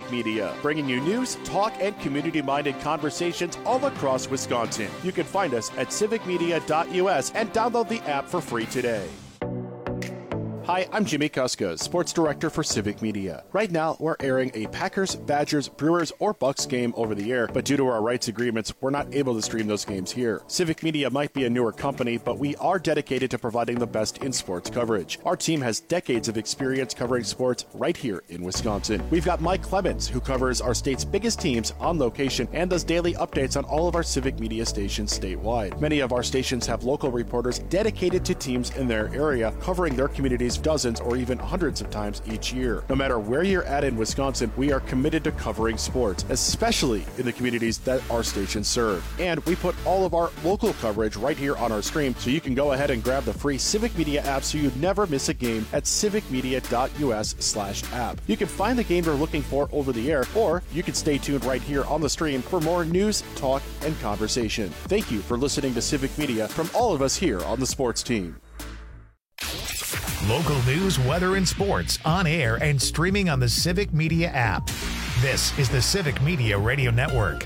Civic Media, bringing you news, talk, and community-minded conversations all across Wisconsin. You can find us at civicmedia.us and download the app for free today. Hi, I'm Jimmy Kuska, Sports Director for Civic Media. Right now, we're airing a Packers, Badgers, Brewers, or Bucks game over the air, but due to our rights agreements, we're not able to stream those games here. Civic Media might be a newer company, but we are dedicated to providing the best in sports coverage. Our team has decades of experience covering sports right here in Wisconsin. We've got Mike Clemens, who covers our state's biggest teams on location and does daily updates on all of our Civic Media stations statewide. Many of our stations have local reporters dedicated to teams in their area, covering their communities dozens or even hundreds of times each year. No matter where you're at in Wisconsin, we are committed to covering sports, especially in the communities that our stations serve. And we put all of our local coverage right here on our stream, so you can go ahead and grab the free Civic Media app so you never miss a game at civicmedia.us/app. You can find the game you're looking for over the air, or you can stay tuned right here on the stream for more news, talk, and conversation. Thank you for listening to Civic Media from all of us here on the sports team. Local news, weather, and sports on air and streaming on the Civic Media app. This is the Civic Media Radio Network.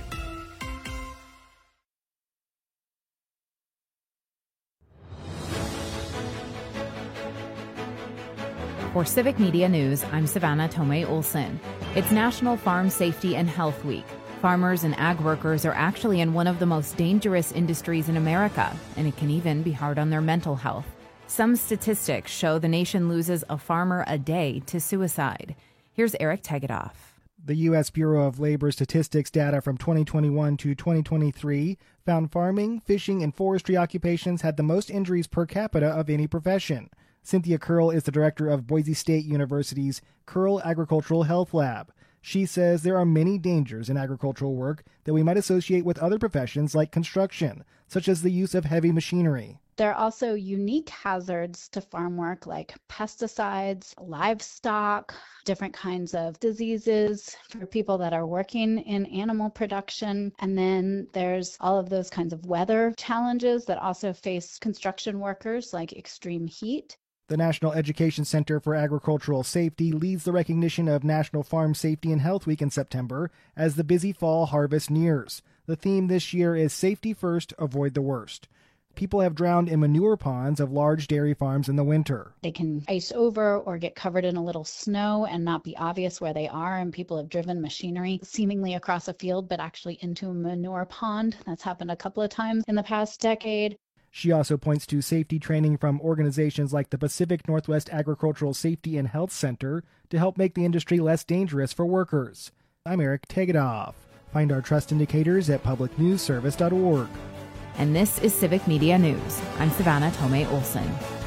For Civic Media News, I'm Savannah Tomei Olson. It's National Farm Safety and Health Week. Farmers and ag workers are actually in one of the most dangerous industries in America, and it can even be hard on their mental health. Some statistics show the nation loses a farmer a day to suicide. Here's Eric Tegedoff. The U.S. Bureau of Labor Statistics data from 2021 to 2023 found farming, fishing, and forestry occupations had the most injuries per capita of any profession. Cynthia Curl is the director of Boise State University's Curl Agricultural Health Lab. She says there are many dangers in agricultural work that we might associate with other professions like construction, such as the use of heavy machinery. There are also unique hazards to farm work like pesticides, livestock, different kinds of diseases for people that are working in animal production. And then there's all of those kinds of weather challenges that also face construction workers, like extreme heat. The National Education Center for Agricultural Safety leads the recognition of National Farm Safety and Health Week in September as the busy fall harvest nears. The theme this year is Safety First, Avoid the Worst. People have drowned in manure ponds of large dairy farms in the winter. They can ice over or get covered in a little snow and not be obvious where they are, and people have driven machinery seemingly across a field but actually into a manure pond. That's happened a couple of times in the past decade. She also points to safety training from organizations like the Pacific Northwest Agricultural Safety and Health Center to help make the industry less dangerous for workers. I'm Eric Tegedoff. Find our trust indicators at publicnewsservice.org. And this is Civic Media News. I'm Savannah Tomei Olson.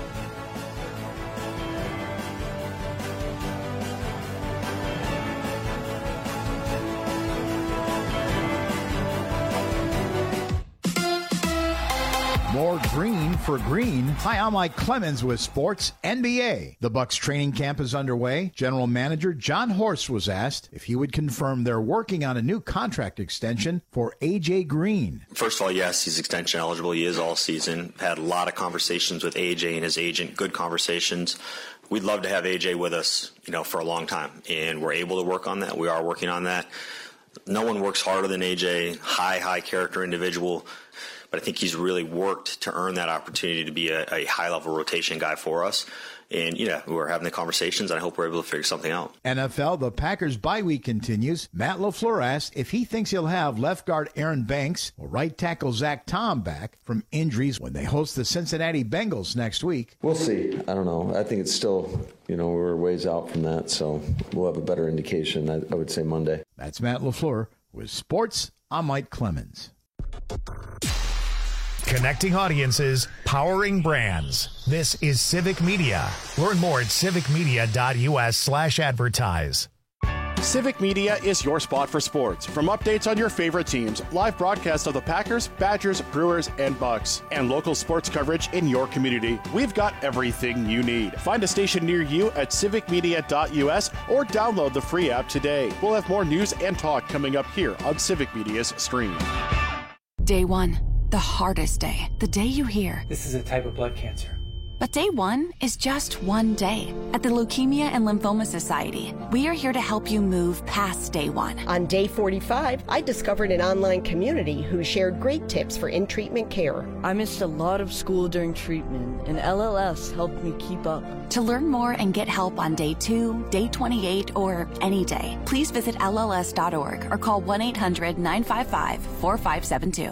More green for green. Hi, I'm Mike Clemens with Sports NBA. The Bucks training camp is underway. General Manager John Horst was asked if he would confirm they're working on a new contract extension for A.J. Green. First of all, yes, he's extension eligible. He is all season. Had a lot of conversations with A.J. and his agent, good conversations. We'd love to have A.J. with us, for a long time, and we're able to work on that. We are working on that. No one works harder than A.J., high character individual. But I think he's really worked to earn that opportunity to be a high-level rotation guy for us. And, we're having the conversations, and I hope we're able to figure something out. NFL, the Packers' bye week continues. Matt LaFleur asked if he thinks he'll have left guard Aaron Banks or right tackle Zach Tom back from injuries when they host the Cincinnati Bengals next week. We'll see. I don't know. I think it's still, we're ways out from that, so we'll have a better indication, I would say Monday. That's Matt LaFleur with Sports. I'm Mike Clemens. Connecting audiences, powering brands. This is Civic Media. Learn more at civicmedia.us/advertise. Civic Media is your spot for sports. From updates on your favorite teams, live broadcasts of the Packers, Badgers, Brewers, and Bucks, and local sports coverage in your community, we've got everything you need. Find a station near you at civicmedia.us or download the free app today. We'll have more news and talk coming up here on Civic Media's stream. Day one. The hardest day. The day you hear, this is a type of blood cancer. But day one is just one day. At the Leukemia and Lymphoma Society, we are here to help you move past day one. On day 45, I discovered an online community who shared great tips for in-treatment care. I missed a lot of school during treatment, and LLS helped me keep up. To learn more and get help on day 2, day 28, or any day, please visit LLS.org or call 1-800-955-4572.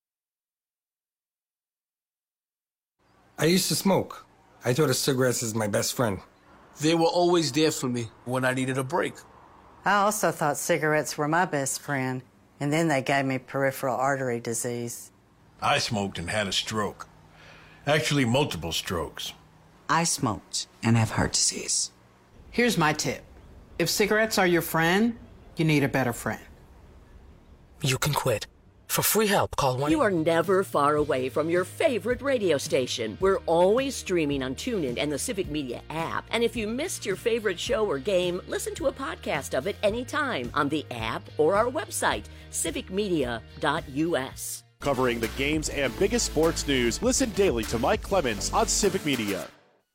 I used to smoke. I thought of cigarettes as my best friend. They were always there for me when I needed a break. I also thought cigarettes were my best friend, and then they gave me peripheral artery disease. I smoked and had a stroke. Actually, multiple strokes. I smoked and have heart disease. Here's my tip. If cigarettes are your friend, you need a better friend. You can quit. For free help, call 1. You are never far away from your favorite radio station. We're always streaming on TuneIn and the Civic Media app. And if you missed your favorite show or game, listen to a podcast of it anytime on the app or our website, civicmedia.us. Covering the games and biggest sports news, listen daily to Mike Clemens on Civic Media.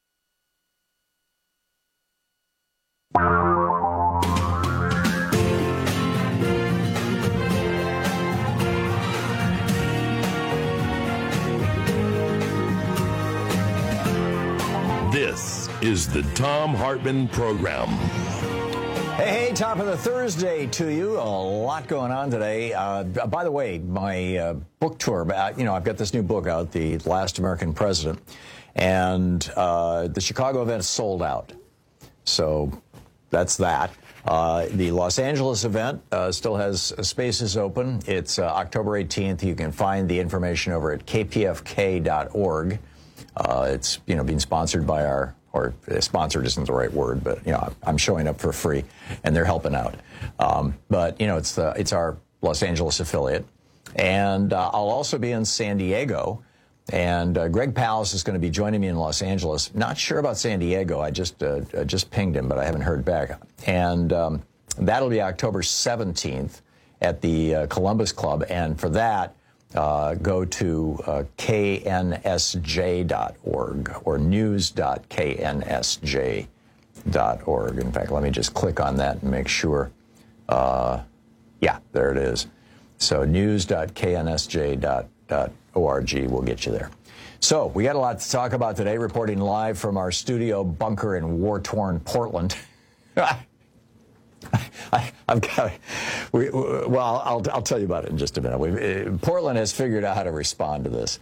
This is the Thom Hartmann Program. Hey, top of the Thursday to you. A lot going on today. By the way, my book tour, I've got this new book out, The Last American President, and the Chicago event is sold out. So that's that. The Los Angeles event still has spaces open. It's October 18th. You can find the information over at kpfk.org. It's, being sponsored by or sponsored isn't the right word, but, I'm showing up for free and they're helping out. But, it's our Los Angeles affiliate. And I'll also be in San Diego. And Greg Palast is going to be joining me in Los Angeles. Not sure about San Diego. I just pinged him, but I haven't heard back. And that'll be October 17th at the Columbus Club. And for that, go to knsj.org or news.knsj.org. In fact, let me just click on that and make sure. Yeah, there it is. So news.knsj.org will get you there. So we got a lot to talk about today, reporting live from our studio bunker in war-torn Portland. I'll tell you about it in just a minute. Portland has figured out how to respond to this.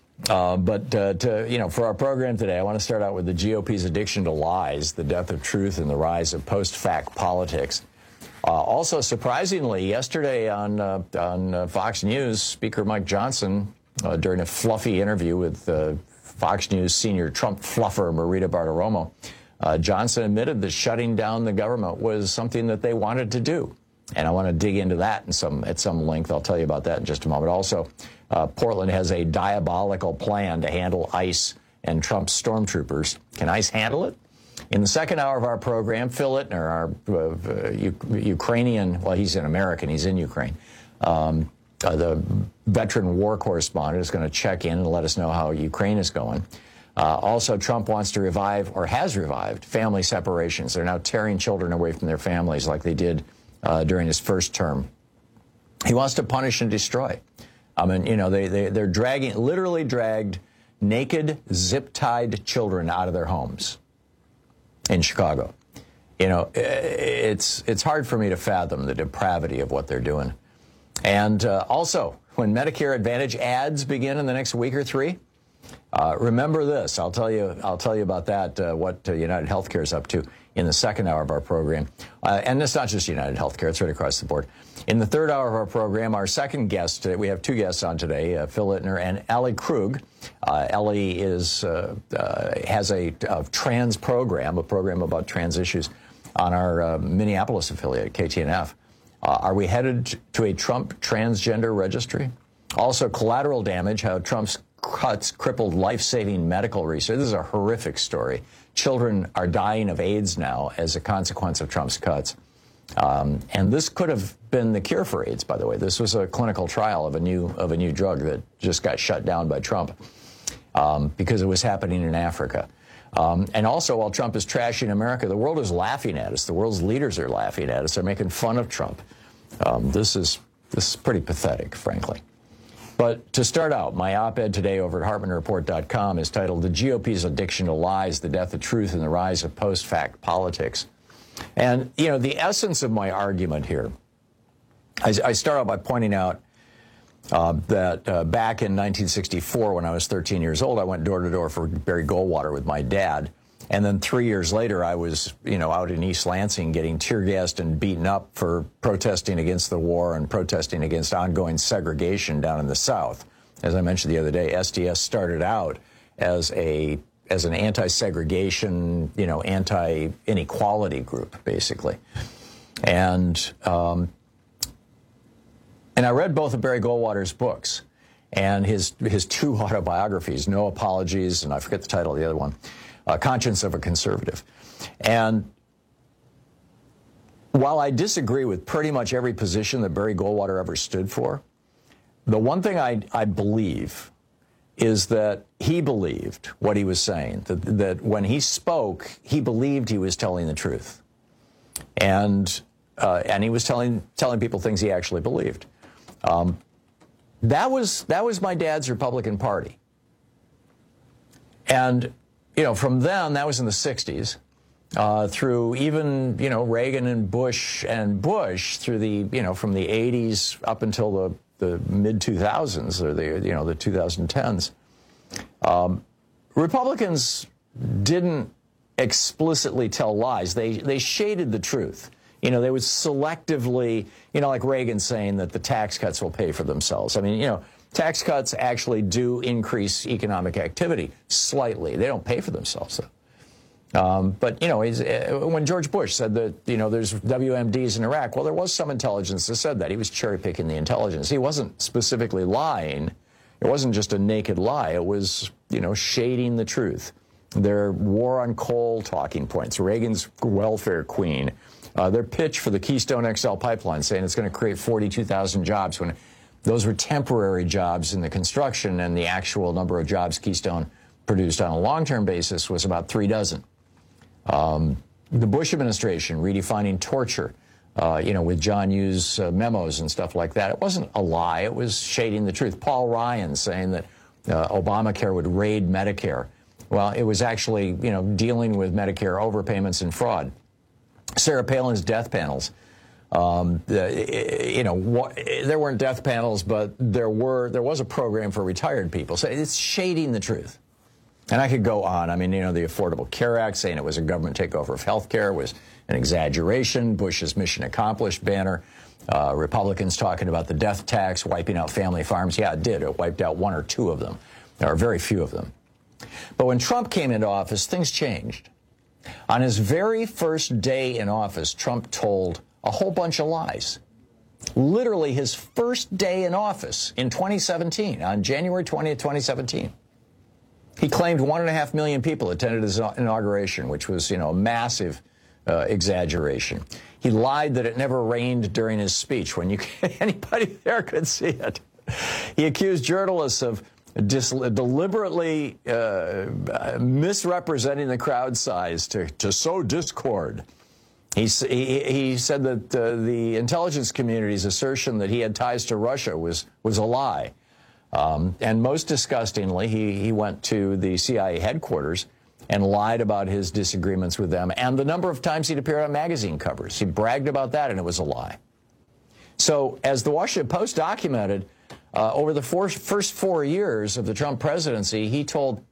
For our program today, I want to start out with the GOP's addiction to lies, the death of truth, and the rise of post-fact politics. Also, surprisingly, yesterday on Fox News, Speaker Mike Johnson, during a fluffy interview with Fox News senior Trump fluffer Marita Bartiromo, Johnson admitted that shutting down the government was something that they wanted to do. And I want to dig into that at some length. I'll tell you about that in just a moment. Also, Portland has a diabolical plan to handle ICE and Trump's stormtroopers. Can ICE handle it? In the second hour of our program, Phil Ittner, our Ukrainian, well, he's an American, he's in Ukraine, the veteran war correspondent, is going to check in and let us know how Ukraine is going. Also, Trump wants to revive, or has revived, family separations. They're now tearing children away from their families like they did during his first term. He wants to punish and destroy. I mean, they're literally dragged naked, zip-tied children out of their homes in Chicago. It's hard for me to fathom the depravity of what they're doing. And also, when Medicare Advantage ads begin in the next week or three, remember this. I'll tell you about that, what United Healthcare is up to in the second hour of our program. And it's not just United Healthcare, it's right across the board. In the third hour of our program, our second guest today, we have two guests on today, Phil Ittner and Ellie Krug. Ellie has a trans program, a program about trans issues on our Minneapolis affiliate, KTNF. Are we headed to a Trump transgender registry? Also, collateral damage, how Trump's cuts crippled life-saving medical research. This is a horrific story. Children are dying of AIDS now as a consequence of Trump's cuts. And this could have been the cure for AIDS, by the way. This was a clinical trial of a new drug that just got shut down by Trump. because it was happening in Africa. And also, while Trump is trashing America, the world is laughing at us. The world's leaders are laughing at us. They're making fun of Trump. This is pretty pathetic, frankly. But to start out, my op-ed today over at HartmanReport.com is titled "The GOP's Addiction to Lies, the Death of Truth, and the Rise of Post-Fact Politics." And, you know, the essence of my argument here, I start out by pointing out that back in 1964, when I was 13 years old, I went door to door for Barry Goldwater with my dad. And then 3 years later, I was, out in East Lansing getting tear gassed and beaten up for protesting against the war and protesting against ongoing segregation down in the South. As I mentioned the other day, SDS started out as an anti-segregation, anti-inequality group, basically. And I read both of Barry Goldwater's books and his two autobiographies, No Apologies, and I forget the title of the other one, Conscience of a Conservative. And while I disagree with pretty much every position that Barry Goldwater ever stood for, the one thing I believe is that he believed what he was saying, that when he spoke, he believed he was telling the truth. And he was telling people things he actually believed. That was my dad's Republican Party. And, from then, that was in the 60s, through even, Reagan and Bush through the, from the 80s up until the mid-2000s or the 2010s. Republicans didn't explicitly tell lies. They shaded the truth. They would selectively, like Reagan saying that the tax cuts will pay for themselves. I mean, tax cuts actually do increase economic activity slightly. They don't pay for themselves, though. But, when George Bush said that, there's WMDs in Iraq, well, there was some intelligence that said that. He was cherry-picking the intelligence. He wasn't specifically lying. It wasn't just a naked lie. It was, shading the truth. Their war on coal talking points, Reagan's welfare queen, their pitch for the Keystone XL pipeline saying it's going to create 42,000 jobs when those were temporary jobs in the construction, and the actual number of jobs Keystone produced on a long-term basis was about 3 dozen. The Bush administration redefining torture, with John Hughes memos and stuff like that. It wasn't a lie. It was shading the truth. Paul Ryan saying that Obamacare would raid Medicare. Well, it was actually, dealing with Medicare overpayments and fraud. Sarah Palin's death panels. There weren't death panels, but there was a program for retired people. So it's shading the truth. And I could go on. I mean, the Affordable Care Act saying it was a government takeover of health care was an exaggeration. Bush's mission accomplished banner. Republicans talking about the death tax, wiping out family farms. Yeah, it did. It wiped out 1 or 2 of them. There are very few of them. But when Trump came into office, things changed. On his very first day in office, Trump told a whole bunch of lies. Literally his first day in office in 2017, on January 20th, 2017. He claimed 1.5 million people attended his inauguration, which was, a massive exaggeration. He lied that it never rained during his speech when anybody there could see it. He accused journalists of deliberately misrepresenting the crowd size to sow discord. He said that the intelligence community's assertion that he had ties to Russia was a lie. And most disgustingly, he went to the CIA headquarters and lied about his disagreements with them and the number of times he'd appeared on magazine covers. He bragged about that, and it was a lie. So as the Washington Post documented, over the first 4 years of the Trump presidency, he told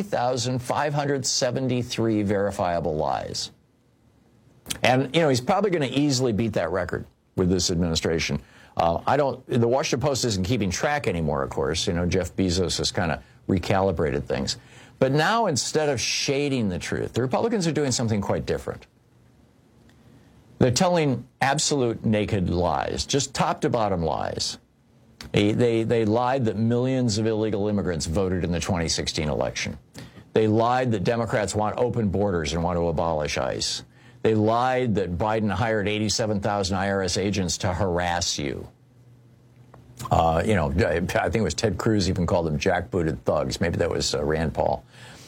30,573 verifiable lies. And, he's probably going to easily beat that record with this administration. The Washington Post isn't keeping track anymore, of course. Jeff Bezos has kind of recalibrated things. But now, instead of shading the truth, the Republicans are doing something quite different. They're telling absolute naked lies, just top to bottom lies. They lied that millions of illegal immigrants voted in the 2016 election. They lied that Democrats want open borders and want to abolish ICE. They lied that Biden hired 87,000 IRS agents to harass you. I think it was Ted Cruz even called them jackbooted thugs. Maybe that was Rand Paul.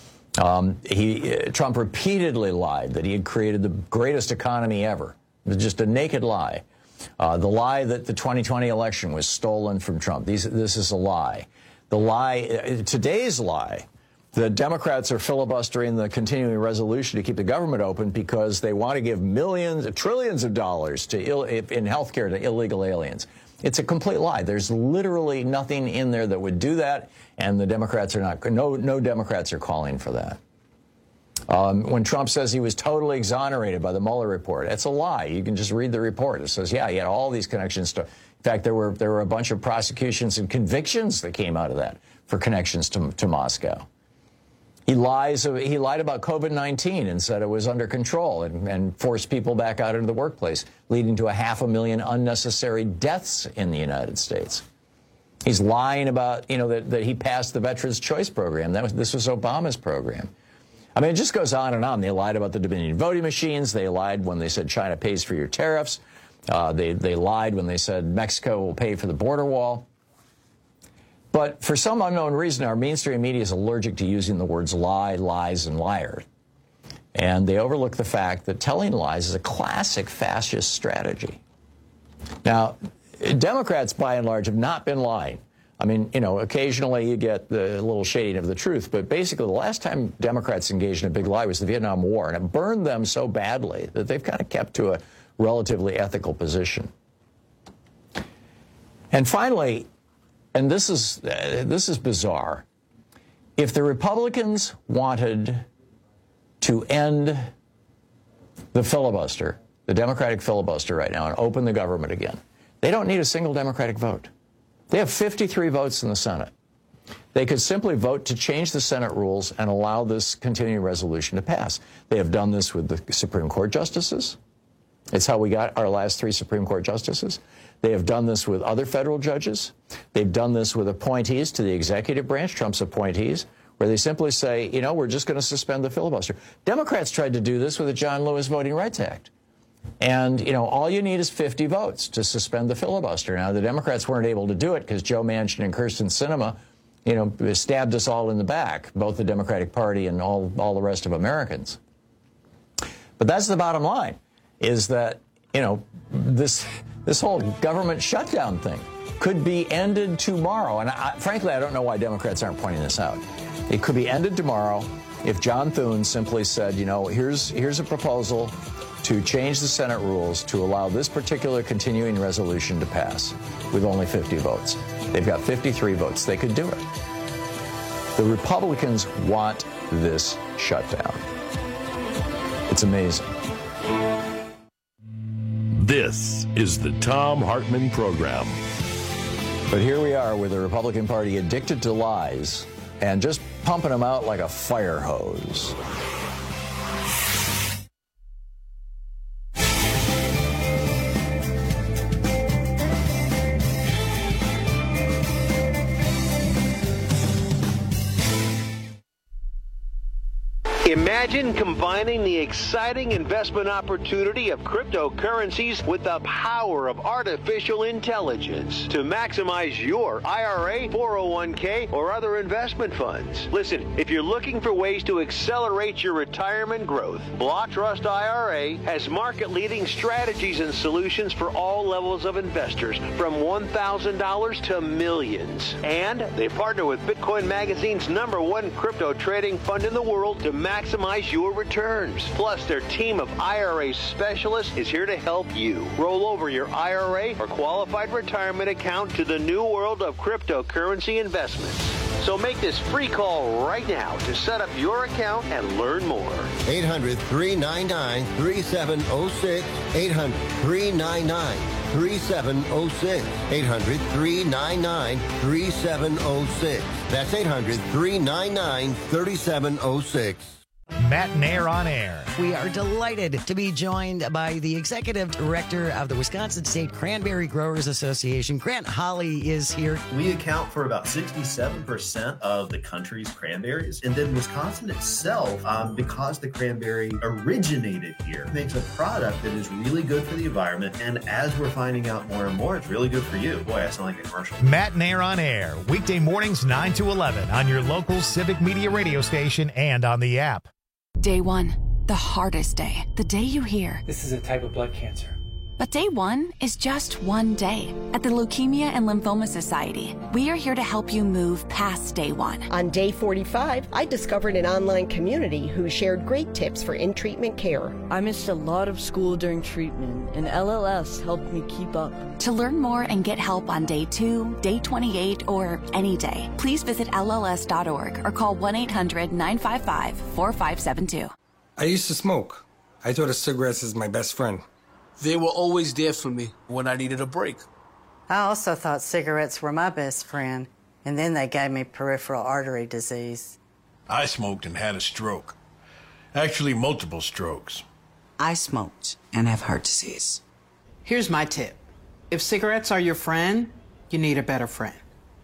Trump repeatedly lied that he had created the greatest economy ever. It was just a naked lie. The lie that the 2020 election was stolen from Trump. This is a lie. Today's lie, the Democrats are filibustering the continuing resolution to keep the government open because they want to give trillions of dollars in health care to illegal aliens. It's a complete lie. There's literally nothing in there that would do that, and the Democrats are not. No Democrats are calling for that. When Trump says he was totally exonerated by the Mueller report, it's a lie. You can just read the report. It says, yeah, he had all these connections to. In fact, there were a bunch of prosecutions and convictions that came out of that for connections to Moscow. He lied about COVID-19 and said it was under control and forced people back out into the workplace, leading to 500,000 unnecessary deaths in the United States. He's lying about, that he passed the Veterans Choice Program. This was Obama's program. I mean, it just goes on and on. They lied about the Dominion voting machines. They lied when they said China pays for your tariffs. They lied when they said Mexico will pay for the border wall. But for some unknown reason, our mainstream media is allergic to using the words lie, lies, and liar. And they overlook the fact that telling lies is a classic fascist strategy. Now, Democrats, by and large, have not been lying. I mean, occasionally you get the little shading of the truth, but basically the last time Democrats engaged in a big lie was the Vietnam War, and it burned them so badly that they've kind of kept to a relatively ethical position. And finally, and this is bizarre, if the Republicans wanted to end the filibuster, the Democratic filibuster right now, and open the government again, they don't need a single Democratic vote. They have 53 votes in the Senate. They could simply vote to change the Senate rules and allow this continuing resolution to pass. They have done this with the Supreme Court justices. It's how we got our last 3 Supreme Court justices. They have done this with other federal judges. They've done this with appointees to the executive branch, Trump's appointees, where they simply say, we're just going to suspend the filibuster. Democrats tried to do this with the John Lewis Voting Rights Act. And, all you need is 50 votes to suspend the filibuster. Now, the Democrats weren't able to do it because Joe Manchin and Kyrsten Sinema, stabbed us all in the back, both the Democratic Party and all the rest of Americans. But that's the bottom line, is that, this whole government shutdown thing could be ended tomorrow. And frankly, I don't know why Democrats aren't pointing this out. It could be ended tomorrow if John Thune simply said, here's a proposal to change the Senate rules to allow this particular continuing resolution to pass with only 50 votes. They've got 53 votes. They could do it. The Republicans want this shutdown. It's amazing. This is the Thom Hartmann Program. But here we are with the Republican Party addicted to lies and just pumping them out like a fire hose. Imagine combining the exciting investment opportunity of cryptocurrencies with the power of artificial intelligence to maximize your IRA, 401k, or other investment funds. Listen, if you're looking for ways to accelerate your retirement growth, Block Trust IRA has market-leading strategies and solutions for all levels of investors, from $1,000 to millions. And they partner with Bitcoin Magazine's #1 crypto trading fund in the world to maximize your returns. Plus, their team of IRA specialists is here to help you roll over your IRA or qualified retirement account to the new world of cryptocurrency investments. So make this free call right now to set up your account and learn more. 800-399-3706. 800-399-3706. 800-399-3706. That's 800-399-3706. Matt Nair on Air. We are delighted to be joined by the executive director of the Wisconsin State Cranberry Growers Association. Grant Holly is here. We account for about 67% of the country's cranberries. And then Wisconsin itself, because the cranberry originated here, makes a product that is really good for the environment. And as we're finding out more and more, it's really good for you. Boy, I sound like a commercial. Matt Nair on Air, weekday mornings 9 to 11 on your local Civic Media radio station and on the app. Day one, the hardest day, the day you hear, This is a type of blood cancer. But day one is just one day. At the Leukemia and Lymphoma Society, we are here to help you move past day one. On day 45, I discovered an online community who shared great tips for in-treatment care. I missed a lot of school during treatment, and LLS helped me keep up. To learn more and get help on day 2, day 28, or any day, please visit LLS.org or call 1-800-955-4572. I used to smoke. I thought of cigarettes as my best friend. They were always there for me when I needed a break. I also thought cigarettes were my best friend, and then they gave me peripheral artery disease. I smoked and had a stroke. Actually, multiple strokes. I smoked and have heart disease. Here's my tip. If cigarettes are your friend, you need a better friend.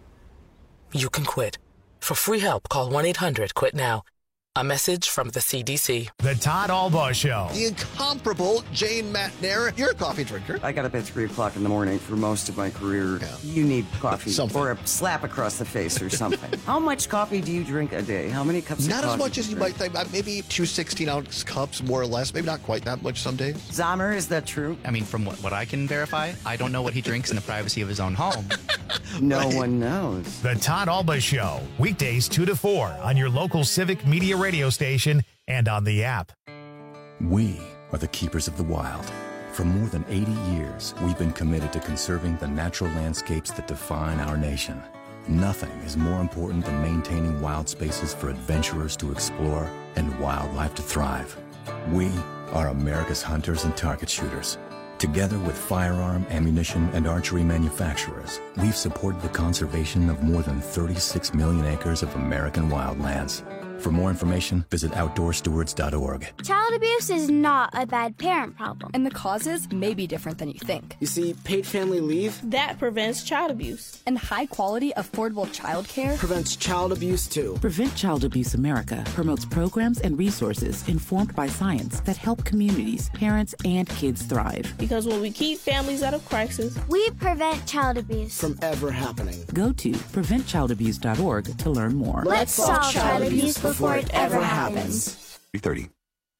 You can quit. For free help, call 1-800-QUIT-NOW. A message from the CDC. The Todd Albaugh Show. The incomparable Jane Matnair. You're a coffee drinker. I got up at 3 o'clock in the morning for most of my career. Yeah. You need coffee or a slap across the face or something. How much coffee do you drink a day? How many cups of coffee? Not as much as you might think. Maybe 2 16-ounce cups, more or less. Maybe not quite that much some days. Zamer, is that true? I mean, from what I can verify, I don't know what he drinks in the privacy of his own home. No one knows. The Todd Albaugh Show. Weekdays 2 to 4 on your local Civic Media radio station and on the app. We are the keepers of the wild. For more than 80 years, we've been committed to conserving the natural landscapes that define our nation. Nothing is more important than maintaining wild spaces for adventurers to explore and wildlife to thrive. We are America's hunters and target shooters. Together with firearm, ammunition, and archery manufacturers, we've supported the conservation of more than 36 million acres of American wildlands. For more information, visit OutdoorStewards.org. Child abuse is not a bad parent problem, and the causes may be different than you think. You see, paid family leave, that prevents child abuse. And high-quality, affordable childcare prevents child abuse, too. Prevent Child Abuse America promotes programs and resources informed by science that help communities, parents, and kids thrive. Because when we keep families out of crisis, we prevent child abuse from ever happening. Go to PreventChildAbuse.org to learn more. Let's solve child abuse before it ever happens. 3:30.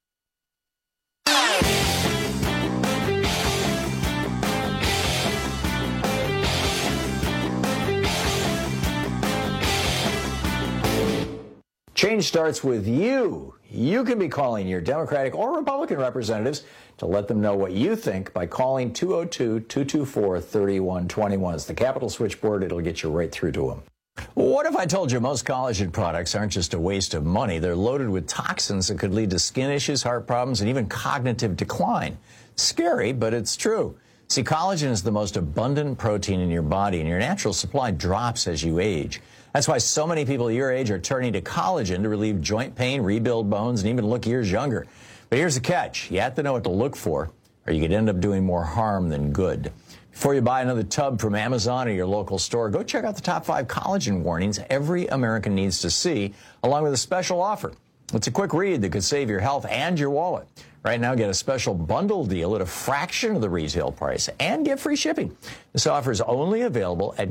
Change starts with you. You can be calling your Democratic or Republican representatives to let them know what you think by calling 202-224-3121. It's the Capitol switchboard. It'll get you right through to them. What if I told you most collagen products aren't just a waste of money? They're loaded with toxins that could lead to skin issues, heart problems, and even cognitive decline. Scary, but it's true. See, collagen is the most abundant protein in your body, and your natural supply drops as you age. That's why so many people your age are turning to collagen to relieve joint pain, rebuild bones, and even look years younger. But here's the catch. You have to know what to look for, or you could end up doing more harm than good. Before you buy another tub from Amazon or your local store, go check out the top 5 collagen warnings every American needs to see, along with a special offer. It's a quick read that could save your health and your wallet. Right now, get a special bundle deal at a fraction of the retail price and get free shipping. This offer is only available at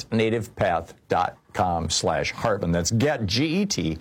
getnativepath.com/Hartman. That's get, G-E-T,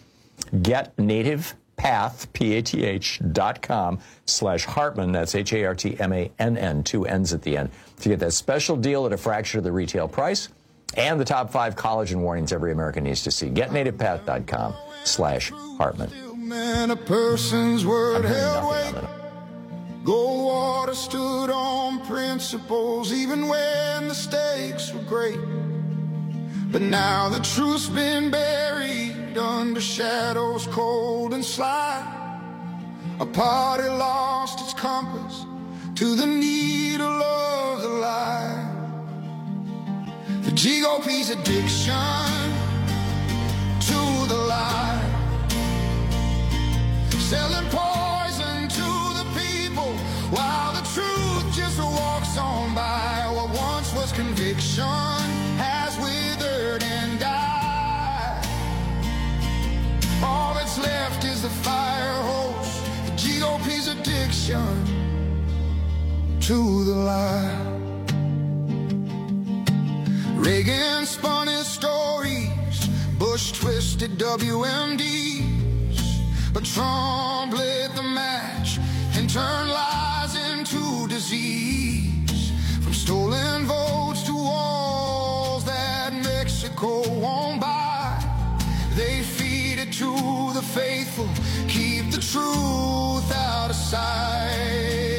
getnativepath.com/Hartman. That's Hartmann, 2 N's at the end. To get that special deal at a fraction of the retail price and the top 5 collagen warnings every American needs to see. Getnativepath.com/Hartman. And a person's word held weight. Goldwater stood on principles even when the stakes were great. But now the truth's been buried under shadows cold and sly. A party lost its compass to the needle of the light. The GOP's addiction to the lie God's conviction has withered and died. All that's left is the fire hose, the GOP's addiction to the lie. Reagan spun his stories, Bush twisted WMDs, but Trump lit the match and turned lies into disease. From stolen votes to walls that Mexico won't buy, they feed it to the faithful, keep the truth out of sight.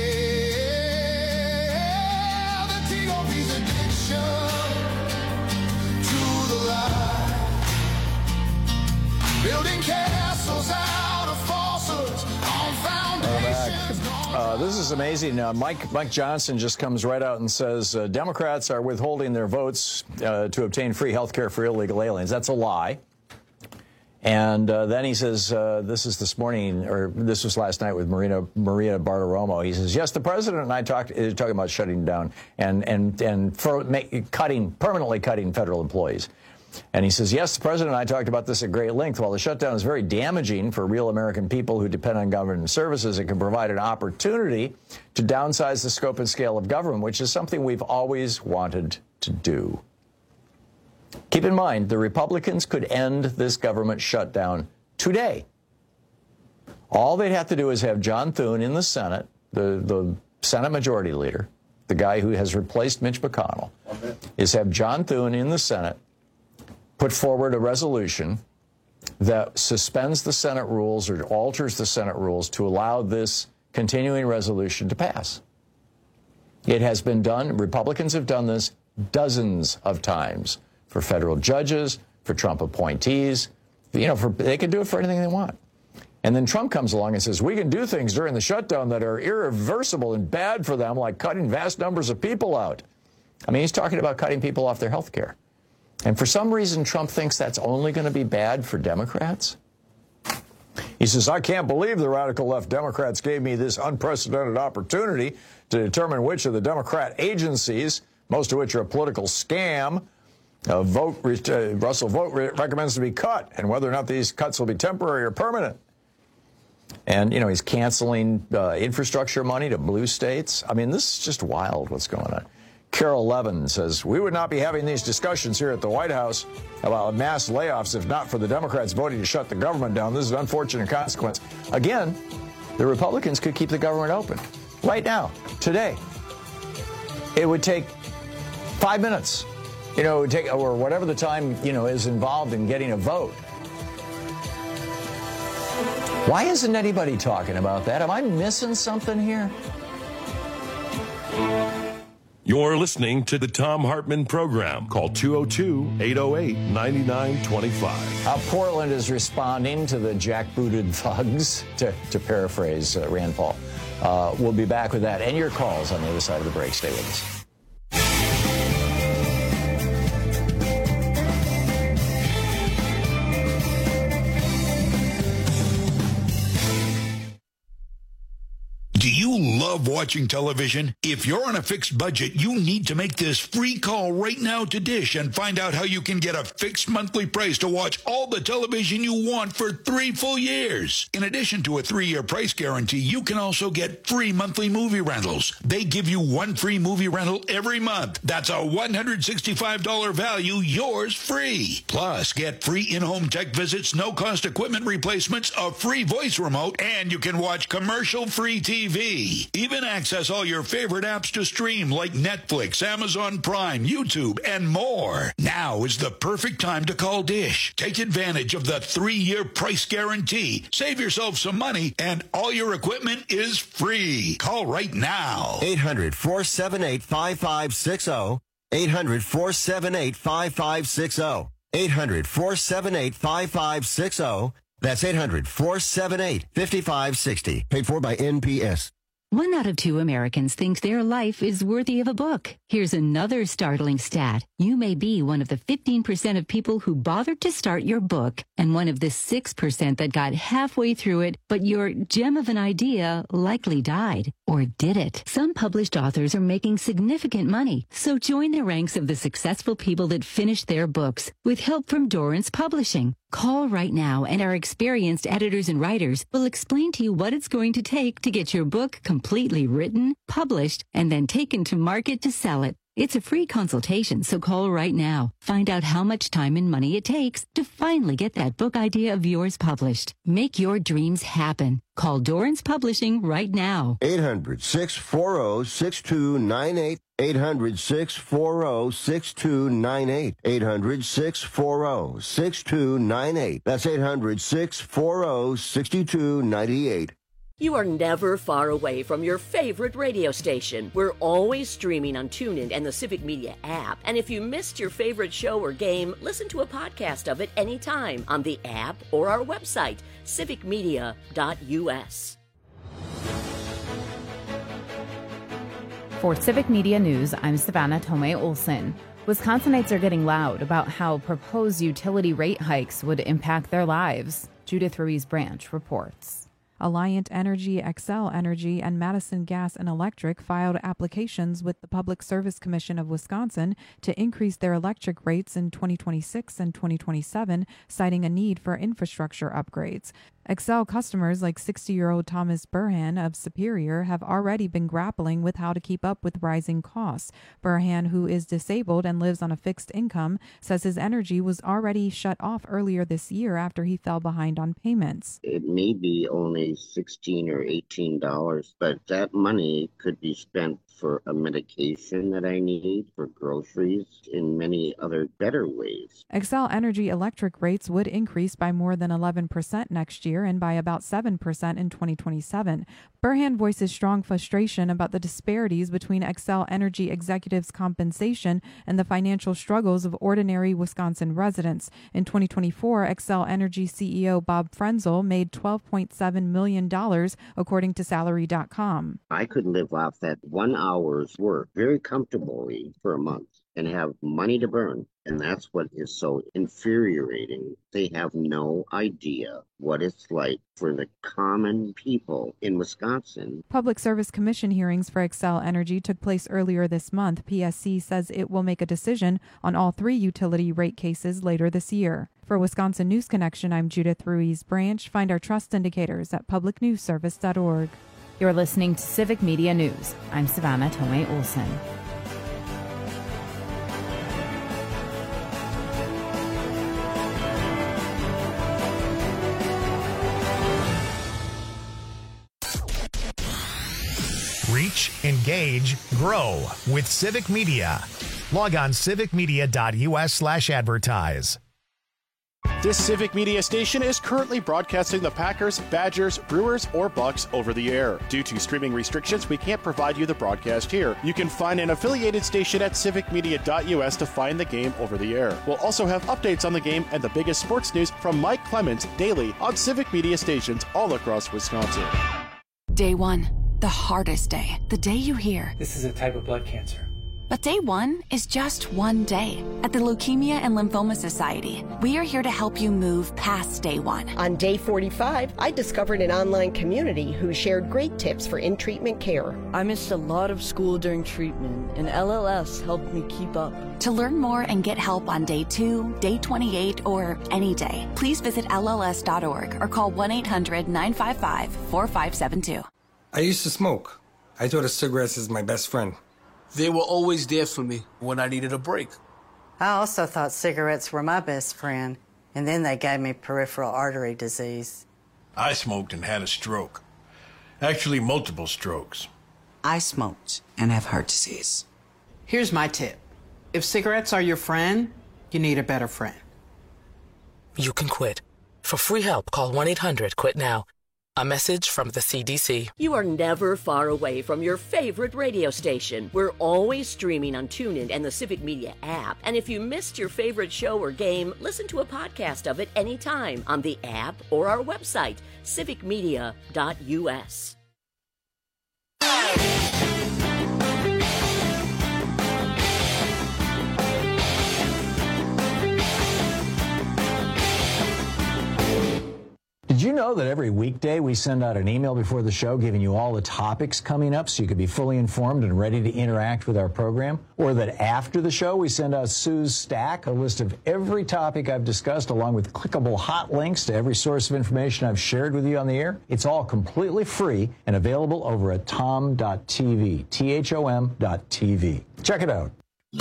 The GOP's addiction to the lie, building castles out of falsehoods on foundations. This is amazing. Mike Johnson just comes right out and says Democrats are withholding their votes to obtain free health care for illegal aliens. That's a lie. And then he says, this is this morning, or this was last night with Maria Bartiromo. He says, yes, the president and I talking about shutting down and permanently cutting federal employees. And he says, yes, the president and I talked about this at great length. While the shutdown is very damaging for real American people who depend on government services, it can provide an opportunity to downsize the scope and scale of government, which is something we've always wanted to do. Keep in mind, the Republicans could end this government shutdown today. All they'd have to do is have John Thune in the Senate, the Senate Majority Leader, the guy who has replaced Mitch McConnell, is have John Thune in the Senate put forward a resolution that suspends the Senate rules or alters the Senate rules to allow this continuing resolution to pass. It has been done. Republicans have done this dozens of times for federal judges, for Trump appointees. They can do it for anything they want. And then Trump comes along and says, we can do things during the shutdown that are irreversible and bad for them, like cutting vast numbers of people out. I mean, he's talking about cutting people off their health care. And for some reason, Trump thinks that's only going to be bad for Democrats. He says, I can't believe the radical left Democrats gave me this unprecedented opportunity to determine which of the Democrat agencies, most of which are a political scam, Russell Vogt recommends to be cut, and whether or not these cuts will be temporary or permanent. And, he's canceling infrastructure money to blue states. I mean, this is just wild what's going on. Carol Levin says, we would not be having these discussions here at the White House about mass layoffs if not for the Democrats voting to shut the government down. This is an unfortunate consequence. Again, the Republicans could keep the government open right now, today. It would take 5 minutes. It would take, or whatever the time, is involved in getting a vote. Why isn't anybody talking about that? Am I missing something here? You're listening to the Thom Hartmann Program. Call 202-808-9925. Portland is responding to the jackbooted thugs, to paraphrase Rand Paul. We'll be back with that and your calls on the other side of the break. Stay with us. Do you love watching television? If you're on a fixed budget, you need to make this free call right now to Dish and find out how you can get a fixed monthly price to watch all the television you want for 3 full years. In addition to a 3-year price guarantee, you can also get free monthly movie rentals. They give you 1 free movie rental every month. That's a $165 value, yours free. Plus, get free in-home tech visits, no-cost equipment replacements, a free voice remote, and you can watch commercial-free TV. Even access all your favorite apps to stream like Netflix, Amazon Prime, YouTube, and more. Now is the perfect time to call Dish. Take advantage of the 3-year price guarantee. Save yourself some money, and all your equipment is free. Call right now. 800-478-5560. 800-478-5560. 800-478-5560. That's 800-478-5560. Paid for by NPS. 1 out of 2 Americans think their life is worthy of a book. Here's another startling stat. You may be one of the 15% of people who bothered to start your book and one of the 6% that got halfway through it, but your gem of an idea likely died. Or did it? Some published authors are making significant money, so join the ranks of the successful people that finished their books with help from Dorrance Publishing. Call right now and our experienced editors and writers will explain to you what it's going to take to get your book completely written, published, and then taken to market to sell it. It's a free consultation, so call right now. Find out how much time and money it takes to finally get that book idea of yours published. Make your dreams happen. Call Dorrance Publishing right now. 800-640-6298. 800-640-6298. 800-640-6298. That's 800-640-6298. You are never far away from your favorite radio station. We're always streaming on TuneIn and the Civic Media app. And if you missed your favorite show or game, listen to a podcast of it anytime on the app or our website, civicmedia.us. For Civic Media News, I'm Savannah Tomei Olson. Wisconsinites are getting loud about how proposed utility rate hikes would impact their lives. Judith Ruiz Branch reports. Alliant Energy, Xcel Energy, and Madison Gas and Electric filed applications with the Public Service Commission of Wisconsin to increase their electric rates in 2026 and 2027, citing a need for infrastructure upgrades. Xcel customers like 60-year-old Thomas Burhan of Superior have already been grappling with how to keep up with rising costs. Burhan, who is disabled and lives on a fixed income, says his energy was already shut off earlier this year after he fell behind on payments. It may be only $16 or $18, but that money could be spent for a medication that I need, for groceries, in many other better ways. Xcel Energy electric rates would increase by more than 11% next year and by about 7% in 2027. Burhan voices strong frustration about the disparities between Xcel Energy executives' compensation and the financial struggles of ordinary Wisconsin residents. In 2024, Xcel Energy CEO Bob Frenzel made $12.7 million, according to Salary.com. I could live off that 1 hour's work very comfortably for a month and have money to burn. And that's what is so infuriating. They have no idea what it's like for the common people in Wisconsin. Public Service Commission hearings for Xcel Energy took place earlier this month. PSC says it will make a decision on all 3 utility rate cases later this year. For Wisconsin News Connection, I'm Judith Ruiz Branch. Find our trust indicators at publicnewsservice.org. You're listening to Civic Media News. I'm Savannah Tomei Olson. Reach, engage, grow with Civic Media. Log on civicmedia.us/advertise. This Civic Media station is currently broadcasting the Packers, Badgers, Brewers, or Bucks over the air. Due to streaming restrictions, we can't provide you the broadcast here. You can find an affiliated station at civicmedia.us to find the game over the air. We'll also have updates on the game and the biggest sports news from Mike Clemens daily on Civic Media stations all across Wisconsin. Day 1, the hardest day. The day you hear, "This is a type of blood cancer." But day 1 is just one day. At the Leukemia and Lymphoma Society, we are here to help you move past day 1. On day 45, I discovered an online community who shared great tips for in-treatment care. I missed a lot of school during treatment, and LLS helped me keep up. To learn more and get help on day 2, day 28, or any day, please visit LLS.org or call 1-800-955-4572. I used to smoke. I thought of cigarettes as my best friend. They were always there for me when I needed a break. I also thought cigarettes were my best friend, and then they gave me peripheral artery disease. I smoked and had a stroke. Actually, multiple strokes. I smoked and have heart disease. Here's my tip. If cigarettes are your friend, you need a better friend. You can quit. For free help, call 1-800-QUIT-NOW. A message from the CDC. You are never far away from your favorite radio station. We're always streaming on TuneIn and the Civic Media app. And if you missed your favorite show or game, listen to a podcast of it anytime on the app or our website, civicmedia.us. Did you know that every weekday we send out an email before the show giving you all the topics coming up so you can be fully informed and ready to interact with our program? Or that after the show we send out Sue's Stack, a list of every topic I've discussed along with clickable hot links to every source of information I've shared with you on the air? It's all completely free and available over at tom.tv, THOM.tv. Check it out.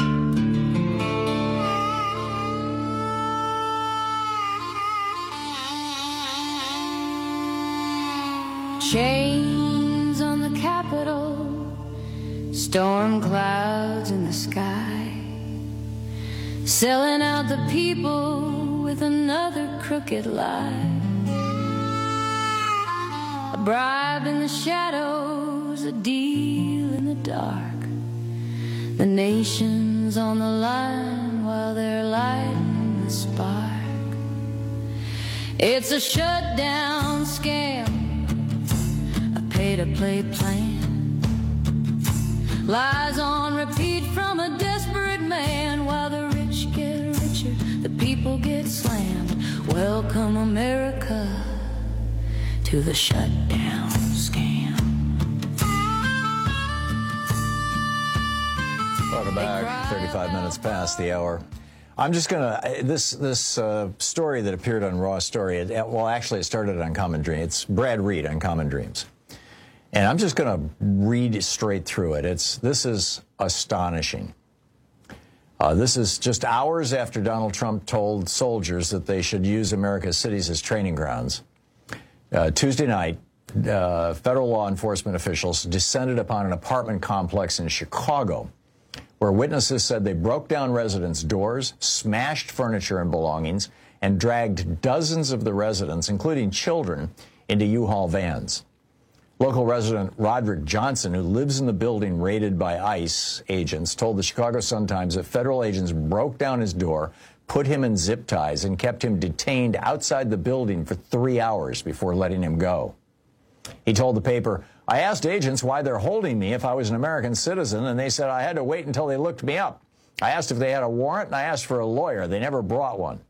Chains on the Capitol, storm clouds in the sky, selling out the people with another crooked lie. A bribe in the shadows, a deal in the dark. The nation's on the line while they're lighting the spark. It's a shutdown scam, pay-to-play plan, lies on repeat from a desperate man. While the rich get richer, the people get slammed. Welcome, America, to the shutdown scam. Welcome back. 35 minutes past the hour. I'm just going to, this story that appeared on Raw Story, well, actually it started on Common Dreams. It's Brad Reed on Common Dreams. And I'm just going to read straight through it. This is astonishing. This is just hours after Donald Trump told soldiers that they should use America's cities as training grounds. Tuesday night, federal law enforcement officials descended upon an apartment complex in Chicago, where witnesses said they broke down residents' doors, smashed furniture and belongings, and dragged dozens of the residents, including children, into U-Haul vans. Local resident Roderick Johnson, who lives in the building raided by ICE agents, told the Chicago Sun-Times that federal agents broke down his door, put him in zip ties, and kept him detained outside the building for 3 hours before letting him go. He told the paper, "I asked agents why they're holding me if I was an American citizen, and they said I had to wait until they looked me up. I asked if they had a warrant, and I asked for a lawyer. They never brought one."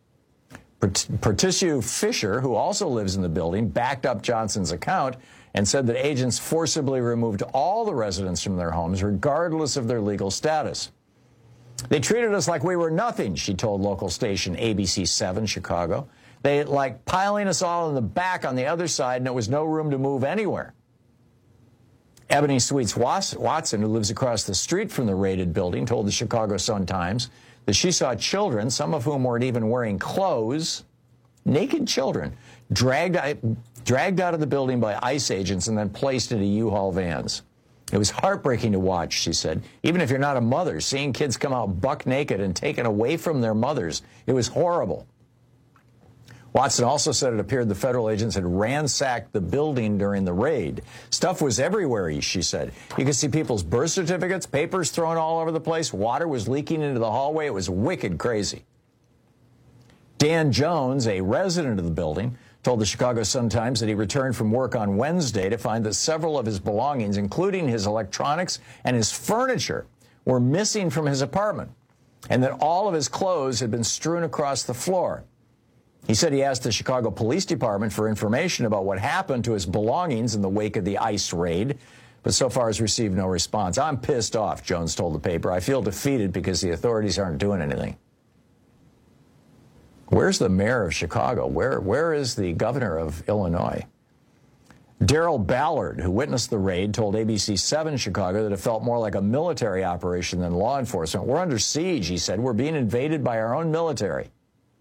Patricia Fisher, who also lives in the building, backed up Johnson's account and said that agents forcibly removed all the residents from their homes, regardless of their legal status. "They treated us like we were nothing," she told local station ABC7 Chicago. "They like piling us all in the back on the other side, and there was no room to move anywhere." Ebony Sweets Watson, who lives across the street from the raided building, told the Chicago Sun-Times that she saw children, some of whom weren't even wearing clothes, naked children, dragged out of the building by ICE agents and then placed into U-Haul vans. "It was heartbreaking to watch," she said. "Even if you're not a mother, seeing kids come out buck naked and taken away from their mothers, it was horrible." Watson also said it appeared the federal agents had ransacked the building during the raid. "Stuff was everywhere," she said. "You could see people's birth certificates, papers thrown all over the place. Water was leaking into the hallway. It was wicked crazy." Dan Jones, a resident of the building, told the Chicago Sun-Times that he returned from work on Wednesday to find that several of his belongings, including his electronics and his furniture, were missing from his apartment, and that all of his clothes had been strewn across the floor. He said he asked the Chicago Police Department for information about what happened to his belongings in the wake of the ICE raid, but so far has received no response. "I'm pissed off," Jones told the paper. "I feel defeated because the authorities aren't doing anything." Where's the mayor of Chicago? Where is the governor of Illinois? Daryl Ballard, who witnessed the raid, told ABC7 Chicago that it felt more like a military operation than law enforcement. "We're under siege," he said. "We're being invaded by our own military."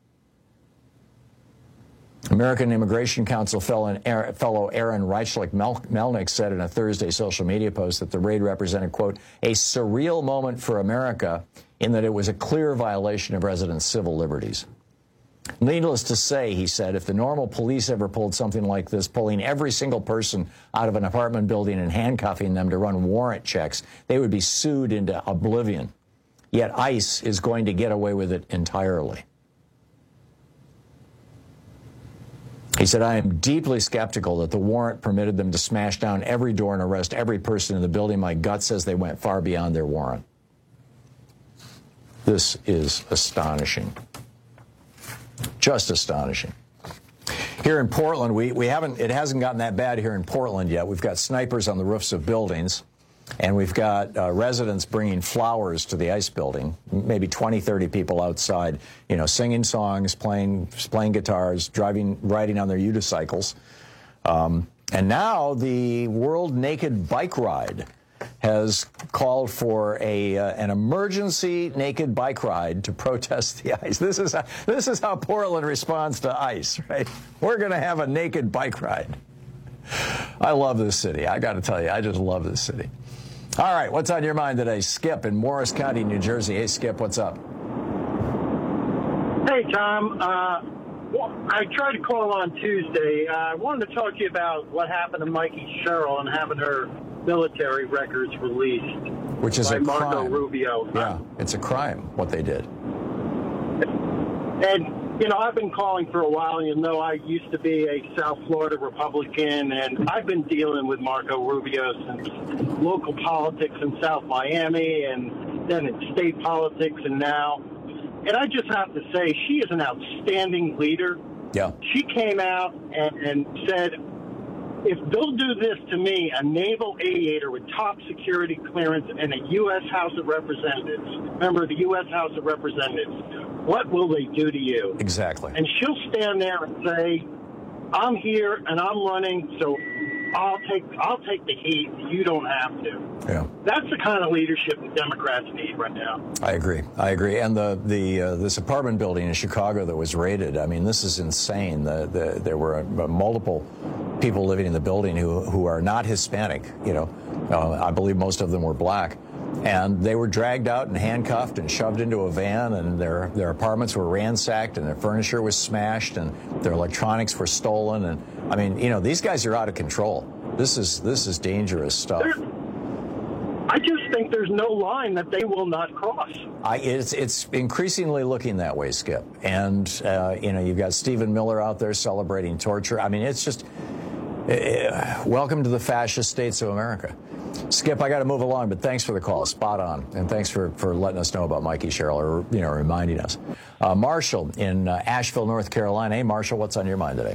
American Immigration Council fellow Aaron Reichlich-Melnick said in a Thursday social media post that the raid represented, quote, "a surreal moment for America in that it was a clear violation of residents' civil liberties." Needless to say, he said, if the normal police ever pulled something like this, pulling every single person out of an apartment building and handcuffing them to run warrant checks, they would be sued into oblivion. Yet ICE is going to get away with it entirely. He said, I am deeply skeptical that the warrant permitted them to smash down every door and arrest every person in the building. My gut says they went far beyond their warrant. This is astonishing. Just astonishing. Here in Portland, it hasn't gotten that bad here in Portland yet. We've got snipers on the roofs of buildings, and we've got residents bringing flowers to the ICE building, maybe 20, 30 people outside, singing songs, playing guitars, riding on their unicycles. And now the World Naked Bike Ride has called for an emergency naked bike ride to protest the ICE. This is how Portland responds to ICE, right? We're going to have a naked bike ride. I love this city. I got to tell you, I just love this city. All right, what's on your mind today? Skip in Morris County, New Jersey. Hey, Skip, what's up? Hey, Tom. I tried to call on Tuesday. I wanted to talk to you about what happened to Mikey Sherrill and having her military records released. Which is by a Marco crime. Rubio. Yeah, it's a crime, what they did. And, I've been calling for a while. I used to be a South Florida Republican, and I've been dealing with Marco Rubio since local politics in South Miami, and then in state politics, and now. And I just have to say, she is an outstanding leader. Yeah. She came out and said, if they'll do this to me, a naval aviator with top security clearance and a U.S. House of Representatives, member of the U.S. House of Representatives, what will they do to you? Exactly. And she'll stand there and say, I'm here and I'm running, so I'll take the heat. You don't have to. Yeah. That's the kind of leadership the Democrats need right now. I agree. And this apartment building in Chicago that was raided, I mean, this is insane. There were multiple people living in the building who are not Hispanic. I believe most of them were black. And they were dragged out and handcuffed and shoved into a van, and their apartments were ransacked, and their furniture was smashed, and their electronics were stolen. And I mean, these guys are out of control. This is dangerous stuff. I just think there's no line that they will not cross. It's increasingly looking that way, Skip. And you've got Stephen Miller out there celebrating torture. I mean, it's just welcome to the fascist states of America. Skip, I got to move along, but thanks for the call. Spot on. And thanks for letting us know about Mikey Sherrill, or, reminding us. Marshall in Asheville, North Carolina. Hey, Marshall, what's on your mind today?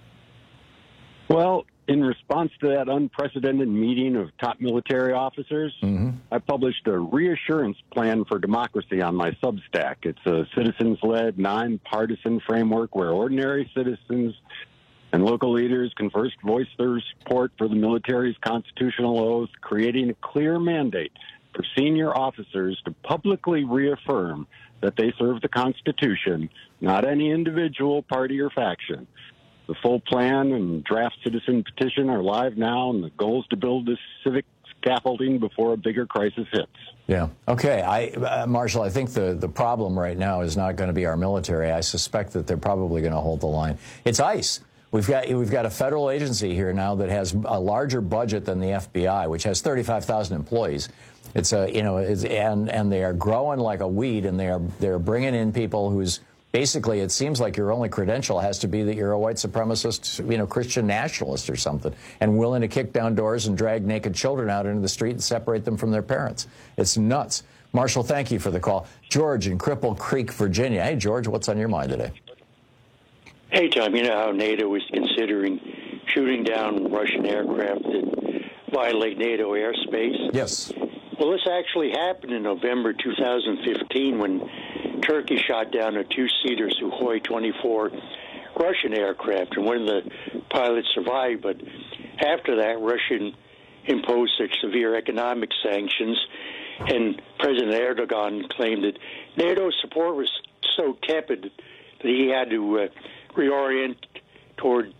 Well, in response to that unprecedented meeting of top military officers, I published a reassurance plan for democracy on my Substack. It's a citizens-led, nonpartisan framework where ordinary citizens and local leaders can first voice their support for the military's constitutional oath, creating a clear mandate for senior officers to publicly reaffirm that they serve the Constitution, not any individual, party, or faction. The full plan and draft citizen petition are live now, and the goal is to build this civic scaffolding before a bigger crisis hits. Yeah. Okay. Marshall, I think the problem right now is not going to be our military. I suspect that they're probably going to hold the line. It's ICE. We've got a federal agency here now that has a larger budget than the FBI, which has 35,000 employees. And they are growing like a weed, and they're bringing in people whose basically it seems like your only credential has to be that you're a white supremacist, Christian nationalist or something, and willing to kick down doors and drag naked children out into the street and separate them from their parents. It's nuts. Marshall, thank you for the call. George in Cripple Creek, Virginia. Hey, George, what's on your mind today? Hey, Tom, you know how NATO is considering shooting down Russian aircraft that violate NATO airspace? Yes. Well, this actually happened in November 2015 when Turkey shot down a two-seater Sukhoi 24 Russian aircraft, and one of the pilots survived. But after that, Russia imposed such severe economic sanctions, and President Erdogan claimed that NATO's support was so tepid that he had to reorient toward,